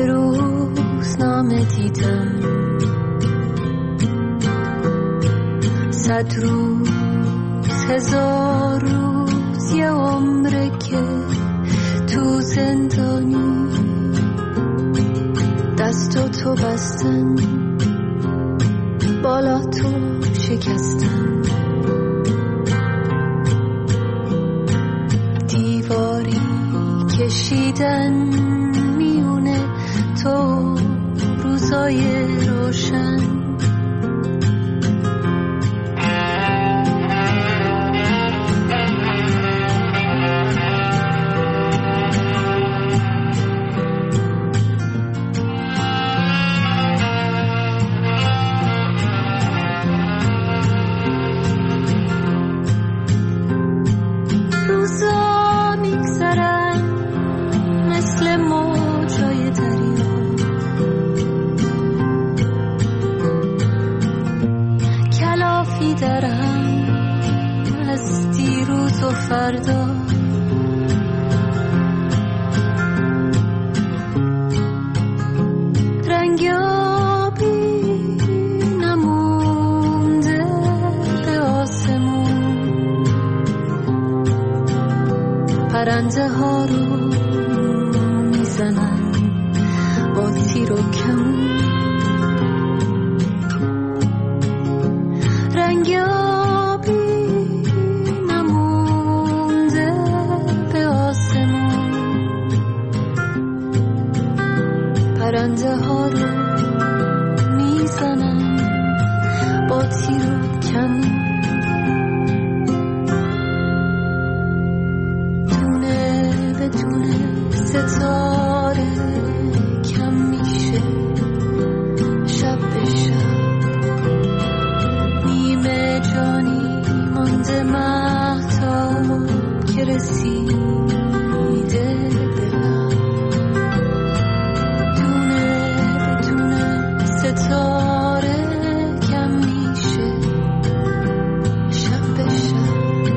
روزنامه دیدم 100 روز 1000 روز یه عمره که تو زندانی دستو تو بستن بالا تو شکستن دیواری کشیدن میونه تو روزای روشن فردا رنگابی نمونده به آسمون پرنده ها رو میزنن با تیر و کمون پرنده ها رو میزنن با تیر و کمون دونه به دونه ستاره کم میشه شب به شب نیمه جانی مانده مهتاب که رسیده ستاره کم میشه شب به شب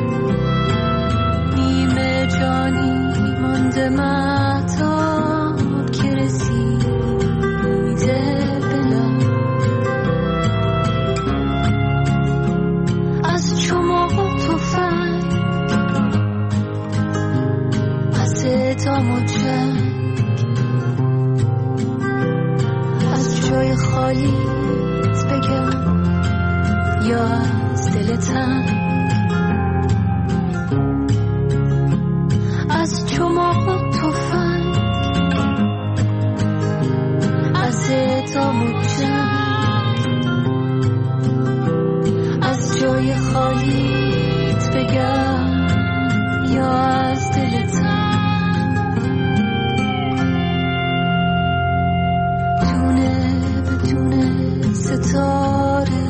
نیمه جانی مانده مهتاب که رسیده بلا از چماق و تفنگ از اعدام و جنگ جای خالیت بگم یا از دل تنگ از چماق و تفنگ از اعدام و جنگ از جای خالیت بگم یا از دل تنگ ستاره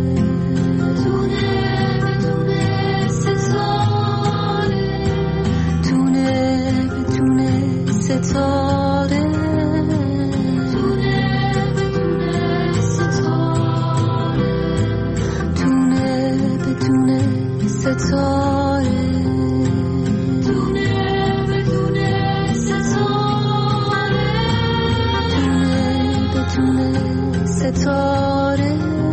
دونه بدونه ستاره دونه بدونه ستاره دونه بدونه ستاره دونه بدونه ستاره دونه بدونه ستاره دونه بدونه ستاره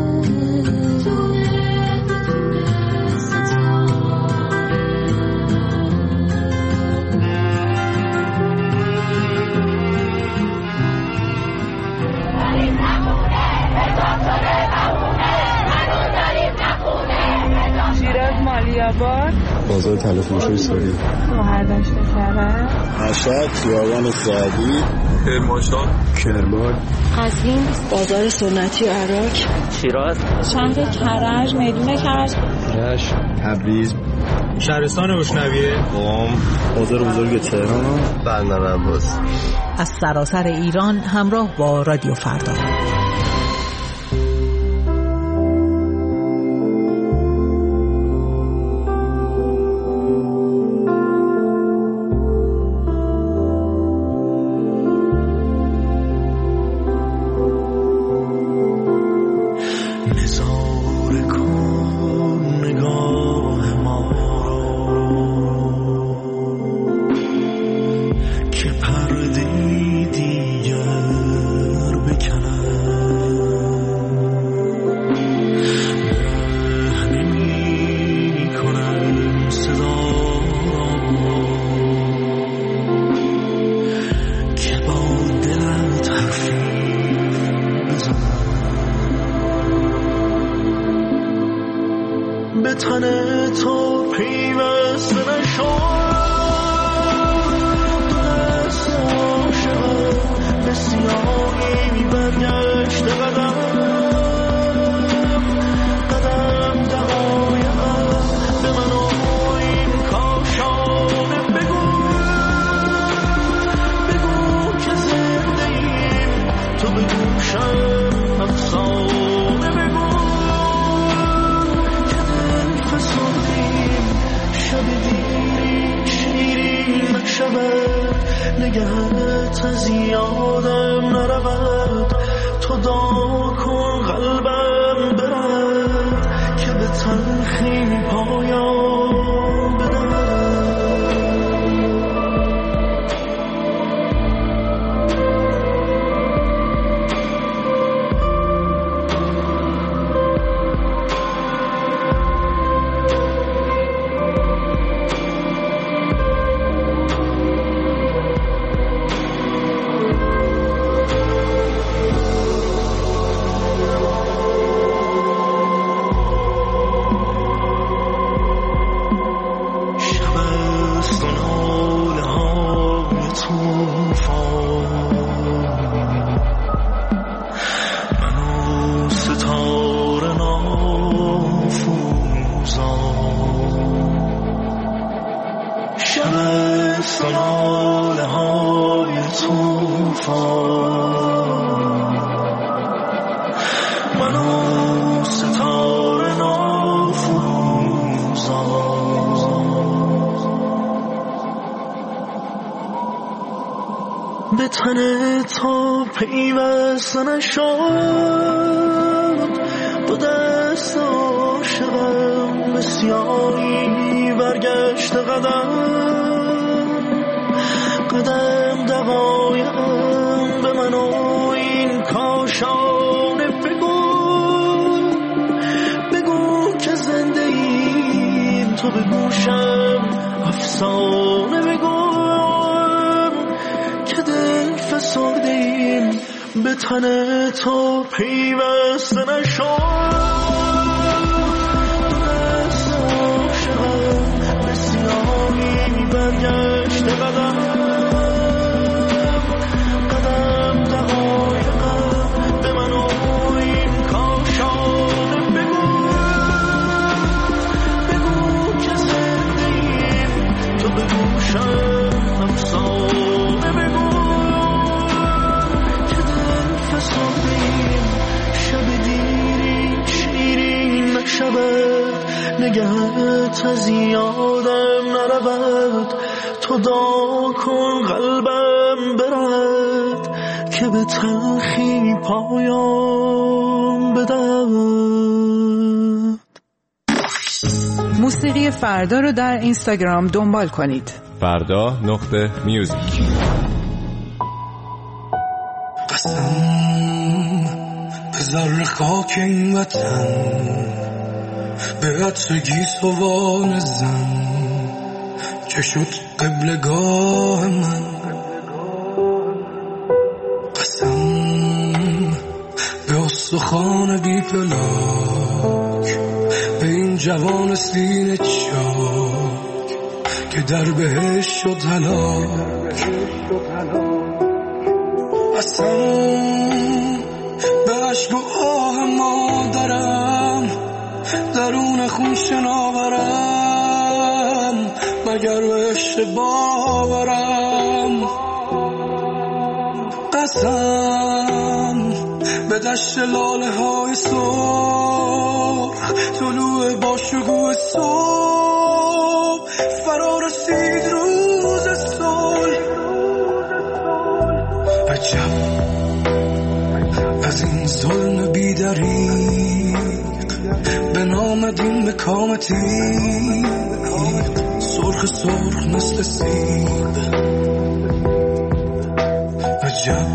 شیراز مالیاباد بازار تلفروشی سوری مهردشت شهر مشهد خیابان سعدی کرمان قزوین بازار سنتی عراق شیراز شهر کرج میدون کرج رشت تبریز شهرستان اشنویه قم بازار بزرگ تهران بندر عباس از سراسر ایران همراه با رادیو فردا که پرده دیگر منو ستاره نافروزان به تن تا پیوسته نشد با دست عاشقم به سیاهی برگشت قدم دوایم به من و این کاشانه بگو که زنده ایم تو به گوشم افسانه بگو که دل فسرده ایم به تن تو پیوسته نشد دست عاشقم به سیاهی برگشت قدم دقایقم به من و این کاشانه بگو که زنده ایم تو به گوشم افسانه بگو که دل فسرده ایم شب دیری شیرین نشود نگهت از یادم نرود تو دعا کن قلبم برد که به تلخی پایان بدهد. موسیقی فردا رو در اینستاگرام دنبال کنید. فردا.music. قسم به ذره خاک این وطن به عطر گیسوان زن که شد قبلگاه من. قسم به استخوان بی پلاک به این جوان سینه چاک که در بهش شد هلاک. قسم به عشق و آه مادرم درون خون شناورم مگر بهش باورم. قسم به دشت لاله های سرخ طلوع با شکوه صبح فرا رسید روز صلح. عجب از این ظلم بی‌دریغ به نام دین به کام تیغ سرخ سرخ مثل سیب. عجب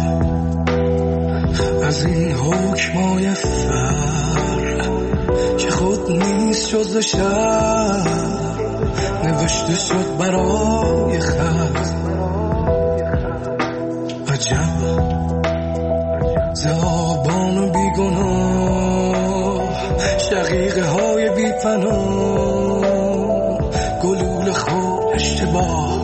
از این حکمای فر که خود نیست جز شر نوشته شد برای خط. عجب ز آبان و بیگناه شقیقه های بی پناه گلوله خود اشتباه.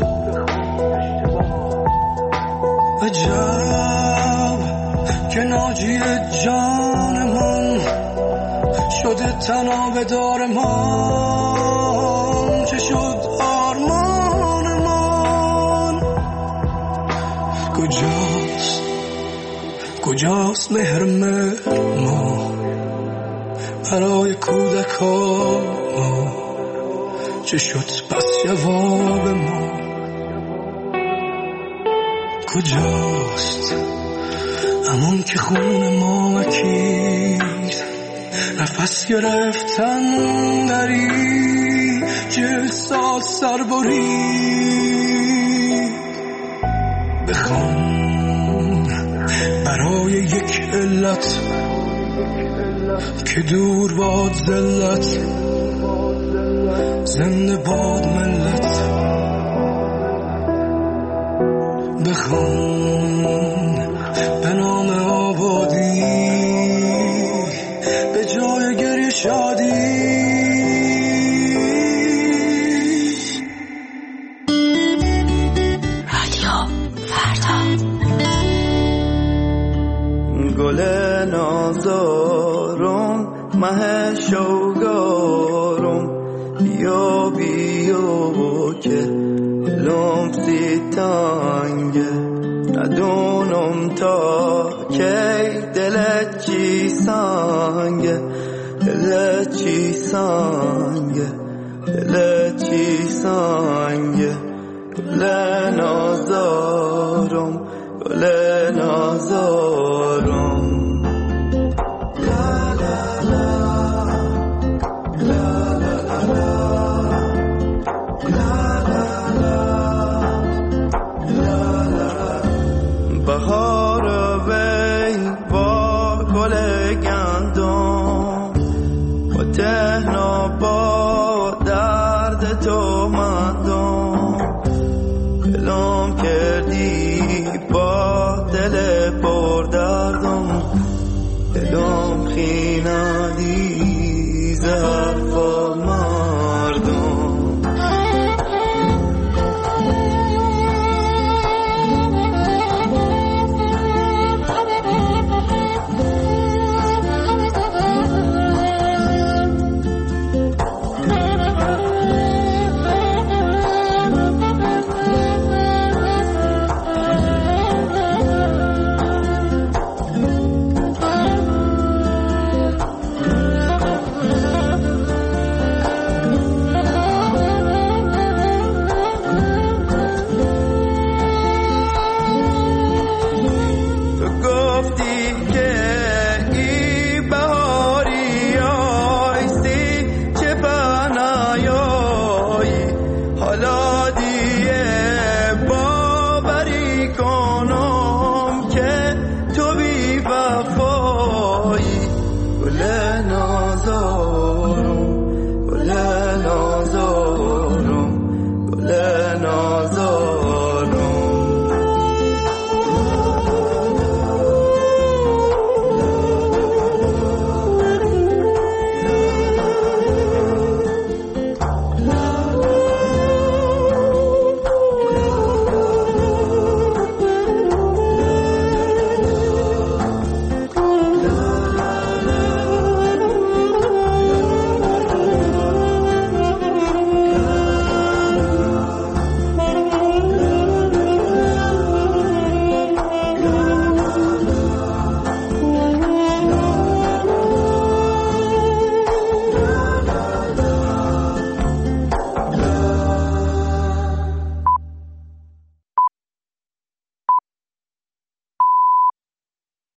عجب که ناجی جان من شده تناب دار من چه شد آرمان من. کجاست مهر ما برای کودکان ما چه شد پس جواب ما. کجاست همون که خون ما مکید نفس گرفتن دری جل سال سر بری. بخوان برای یک علت که دور باد ذلت زنده باد ملت. بخوان به نام آبادی به جای گریه شادی. رادیو فردا. گل نازارم مه شوگارم بیا بیا که لمسی تانگه ندونم تا کی دلت چی سانگه دلت چی سانگه دلت چی سانگه گل نازارم گل نازارم بهار وی با گل گندم و تهنا با درد تو مندم دلم کردی با دل پر دردم دلم خیندی زرفا مردم